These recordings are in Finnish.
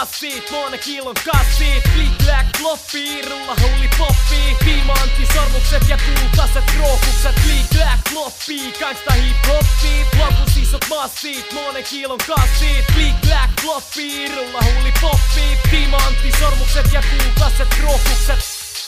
massit, monen kilon kassit. Click black floppy, rulla hulli poppi. Diamanttisormukset ja kultaiset krookukset. Click black floppy, gangsta hip hoppi. Lopus isot massit, monen kilon kassit. Click black floppy, rulla hulli poppi. Diamanttisormukset ja kultaiset krookukset.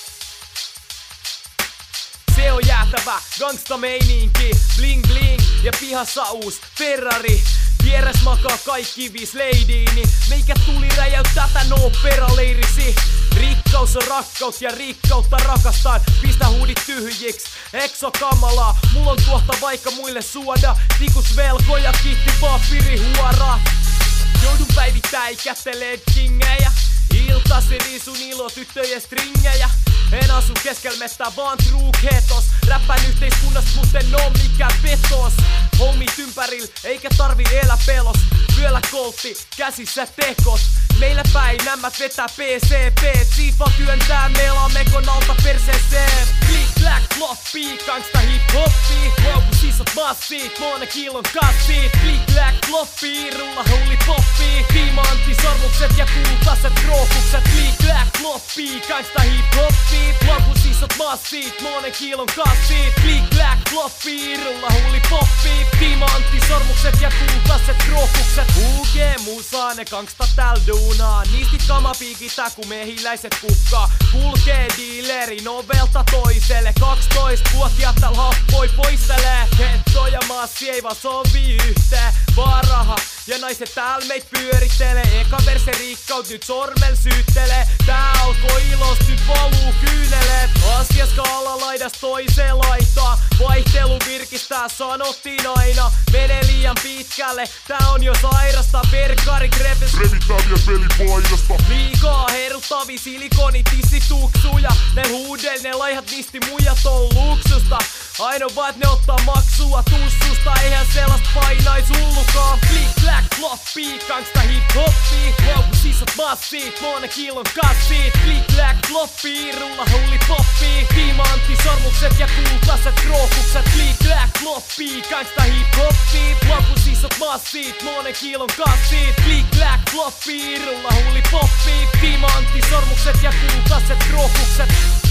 Se on jäätävä gangsta meininki, bling bling ja pihassa uus Ferrari. Vieres makaa kaikki 5 leidiini, meikä tuli räjäyttää tän oopperaleirisi. Rikkaus on rakkaut ja rikkautta rakastan. Pistä huudit tyhjiksi, ekso kamalaa. Mulla on tuohta vaikka muille suoda. Tikus velkoja, kitti papirihuora. Joudun päivittäin kätteleen kingejä. Iltasi riisun ilo tyttöjen stringejä. En asu keskel mettää vaan truukhetos. Räppän yhteiskunnasta mut en oo mikään petos. Homit ympäril eikä tarvi elää pelos. Vyöllä koltti, käsissä tekot. Meillä päin nämät vetää PCP. Siifa työntää melamekon alta perseeseen. Click black floppy, gangsta hip hoppi. Loupus isot massit, monen kilon kassit. Click black floppy, rulla hulli poppi. Diamanttisormukset ja kultaiset krookukset. Click black floppy, gangsta hip hoppi. Loupus isot massit, monen kilon kassit. Click black floppy, rulla hulli poppi. Diamanttisormukset ja kultaiset krookukset. UG-musaa ne gangsta täl duunaa. Niistit kamapiikitä ku mehiläiset kukkaa. Kulkee dealerin ovelta toiselle. 12-vuotiaat täl happoi poistelee. Hetto ja massi ei vaan sovi yhteen. Vaan raha ja naiset tääl meit pyörittelee. Eka verse rikkaut nyt sormel syyttelee. Tää alkoi ilost nyt valuu kyyneleet. Asia skaala laidas toiseen laitaan. Vaihtelu virkistää sanottiin aina. Mene liian pitkälle, tää on jo sairasta. Verkkarit revittäviä pelipaidasta. Liikaa heruttavi silikonitissi-tuksuja. Ne huudel, ne laihat nisti muijat on luksusta. Ainoa vaan ne ottaa maksua tussusta. Eihän sellast painais hullukaan. Click black floppy, gangsta hip hoppi. Loupus isot massit, monen kilon kassit. Click black floppy, rulla hulli poppi. Diamanttisormukset ja kultaiset krookukset. Click black floppy, gangsta hip hoppi. Loupus isot massit, monen kilon kassit. Click black floppy, rulla hulli poppi. Diamanttisormukset ja kultaiset krookukset.